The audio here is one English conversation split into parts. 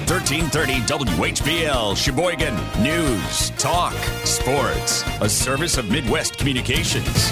1330 WHBL, Sheboygan. News, talk, sports. A service of Midwest Communications.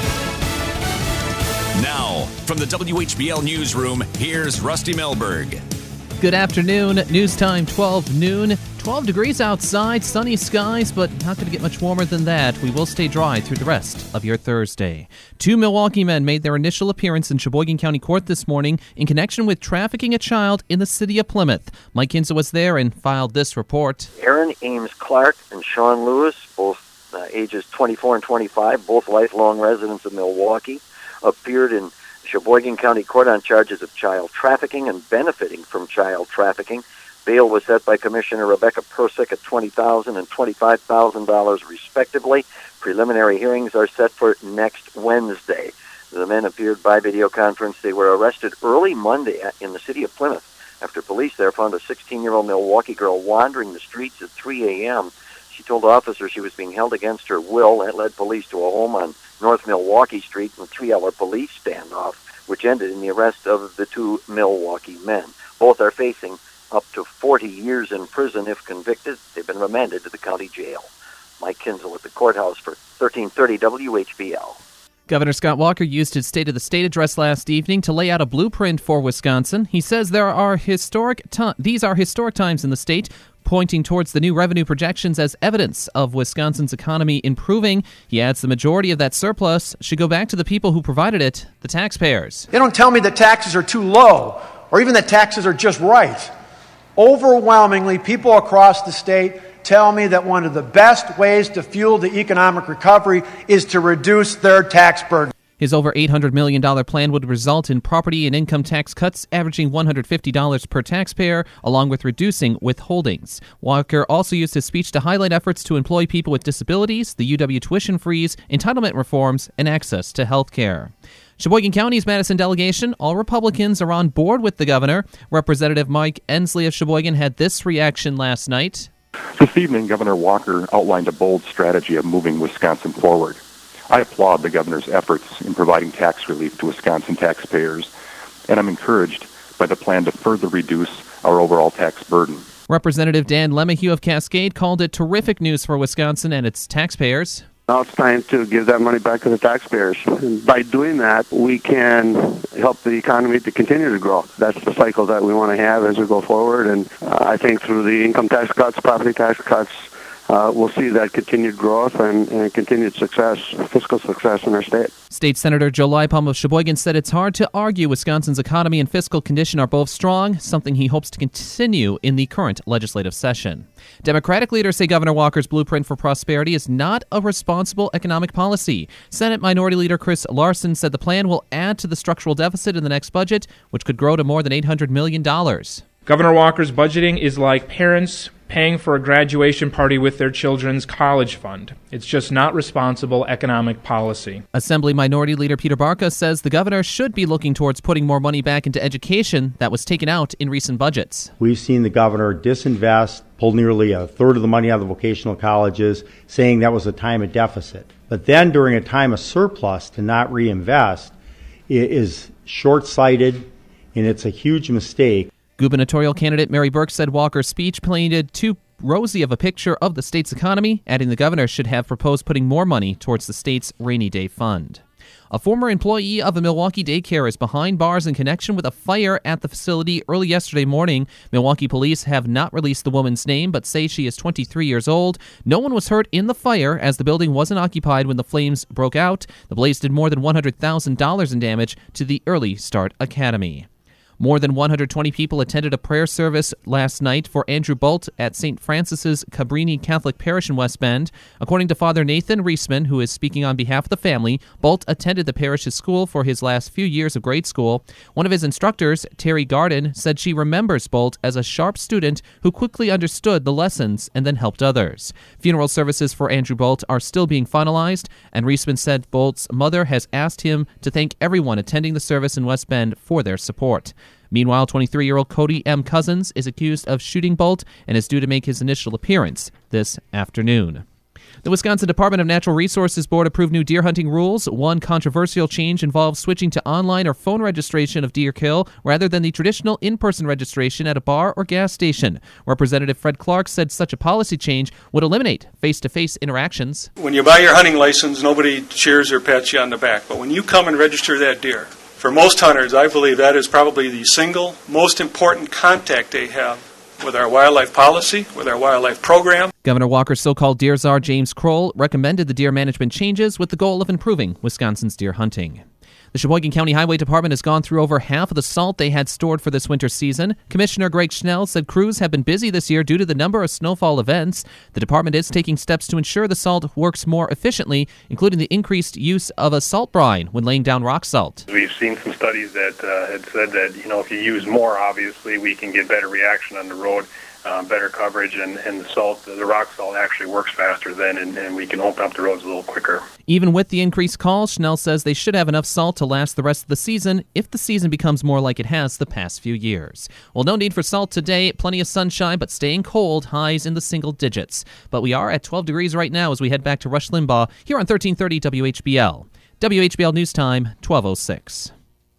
Now, from the WHBL newsroom, here's Rusty Melberg. Good afternoon. News time, 12 noon. 12 degrees outside, sunny skies, but not going to get much warmer than that. We will stay dry through the rest of your Thursday. 2 Milwaukee men made their initial appearance in Sheboygan County Court this morning in connection with trafficking a child in the city of Plymouth. Mike Kinza was there and filed this report. Aaron Ames Clark and Sean Lewis, both ages 24 and 25, both lifelong residents of Milwaukee, appeared in Sheboygan County Court on charges of child trafficking and benefiting from child trafficking. Bail was set by Commissioner Rebecca Persick at $20,000 and $25,000 respectively. Preliminary hearings are set for next Wednesday. The men appeared by video conference. They were arrested early Monday in the city of Plymouth after police there found a 16-year-old Milwaukee girl wandering the streets at 3 a.m. She told officers she was being held against her will. That led police to a home on North Milwaukee Street in a 3-hour police standoff, which ended in the arrest of the 2 Milwaukee men. Both are facing up to 40 years in prison if convicted. They've been remanded to the county jail. Mike Kinzel at the courthouse for 1330 WHBL. Governor Scott Walker used his State of the State address last evening to lay out a blueprint for Wisconsin. He says these are historic times in the state, pointing towards the new revenue projections as evidence of Wisconsin's economy improving. He adds the majority of that surplus should go back to the people who provided it, the taxpayers. They don't tell me that taxes are too low or even that taxes are just right. Overwhelmingly, people across the state tell me that one of the best ways to fuel the economic recovery is to reduce their tax burden. His over $800 million plan would result in property and income tax cuts averaging $150 per taxpayer, along with reducing withholdings. Walker also used his speech to highlight efforts to employ people with disabilities, the UW tuition freeze, entitlement reforms, and access to health care. Sheboygan County's Madison delegation, all Republicans, are on board with the governor. Representative Mike Ensley of Sheboygan had this reaction last night. This evening, Governor Walker outlined a bold strategy of moving Wisconsin forward. I applaud the governor's efforts in providing tax relief to Wisconsin taxpayers, and I'm encouraged by the plan to further reduce our overall tax burden. Representative Dan Lemahue of Cascade called it terrific news for Wisconsin and its taxpayers. Now it's time to give that money back to the taxpayers. And by doing that, we can help the economy to continue to grow. That's the cycle that we want to have as we go forward. And I think through the income tax cuts, property tax cuts, we'll see that continued growth and continued success, fiscal success in our state. State Senator Joe Leipolm of Sheboygan said it's hard to argue Wisconsin's economy and fiscal condition are both strong, something he hopes to continue in the current legislative session. Democratic leaders say Governor Walker's blueprint for prosperity is not a responsible economic policy. Senate Minority Leader Chris Larson said the plan will add to the structural deficit in the next budget, which could grow to more than $800 million. Governor Walker's budgeting is like parents paying for a graduation party with their children's college fund. It's just not responsible economic policy. Assembly Minority Leader Peter Barca says the governor should be looking towards putting more money back into education that was taken out in recent budgets. We've seen the governor disinvest, pull nearly a third of the money out of the vocational colleges, saying that was a time of deficit. But then during a time of surplus to not reinvest is short-sighted, and it's a huge mistake. Gubernatorial candidate Mary Burke said Walker's speech painted too rosy of a picture of the state's economy, adding the governor should have proposed putting more money towards the state's rainy day fund. A former employee of a Milwaukee daycare is behind bars in connection with a fire at the facility early yesterday morning. Milwaukee police have not released the woman's name, but say she is 23 years old. No one was hurt in the fire, as the building wasn't occupied when the flames broke out. The blaze did more than $100,000 in damage to the Early Start Academy. More than 120 people attended a prayer service last night for Andrew Bolt at St. Francis's Cabrini Catholic Parish in West Bend. According to Father Nathan Reisman, who is speaking on behalf of the family, Bolt attended the parish's school for his last few years of grade school. One of his instructors, Terry Garden, said she remembers Bolt as a sharp student who quickly understood the lessons and then helped others. Funeral services for Andrew Bolt are still being finalized, and Reisman said Bolt's mother has asked him to thank everyone attending the service in West Bend for their support. Meanwhile, 23-year-old Cody M. Cousins is accused of shooting Bolt and is due to make his initial appearance this afternoon. The Wisconsin Department of Natural Resources Board approved new deer hunting rules. One controversial change involves switching to online or phone registration of deer kill rather than the traditional in-person registration at a bar or gas station. Representative Fred Clark said such a policy change would eliminate face-to-face interactions. When you buy your hunting license, nobody cheers or pats you on the back. But when you come and register that deer, for most hunters, I believe that is probably the single most important contact they have with our wildlife policy, with our wildlife program. Governor Walker's so-called deer czar, James Kroll, recommended the deer management changes with the goal of improving Wisconsin's deer hunting. The Sheboygan County Highway Department has gone through over half of the salt they had stored for this winter season. Commissioner Greg Schnell said crews have been busy this year due to the number of snowfall events. The department is taking steps to ensure the salt works more efficiently, including the increased use of a salt brine when laying down rock salt. We've seen some studies that had said that, if you use more, obviously, we can get better reaction on the road, better coverage, and the rock salt actually works faster then, and we can open up the roads a little quicker. Even with the increased calls, Schnell says they should have enough salt to last the rest of the season if the season becomes more like it has the past few years. Well, no need for salt today. Plenty of sunshine, but staying cold, highs in the single digits. But we are at 12 degrees right now as we head back to Rush Limbaugh here on 1330 WHBL. WHBL News Time, 12:06.